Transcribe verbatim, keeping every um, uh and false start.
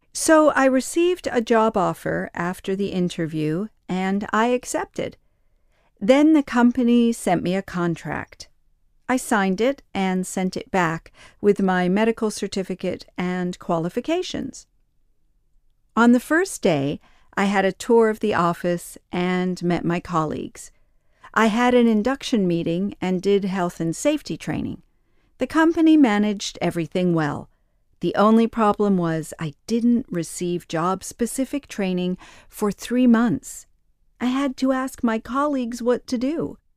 So I received a job offer after the interview, and I accepted. Then the company sent me a contract. I signed it and sent it back with my medical certificate and qualifications. On the first day, I had a tour of the office and met my colleagues. I had an induction meeting and did health and safety training. The company managed everything well. The only problem was I didn't receive job-specific training for three months. I had to ask my colleagues what to do.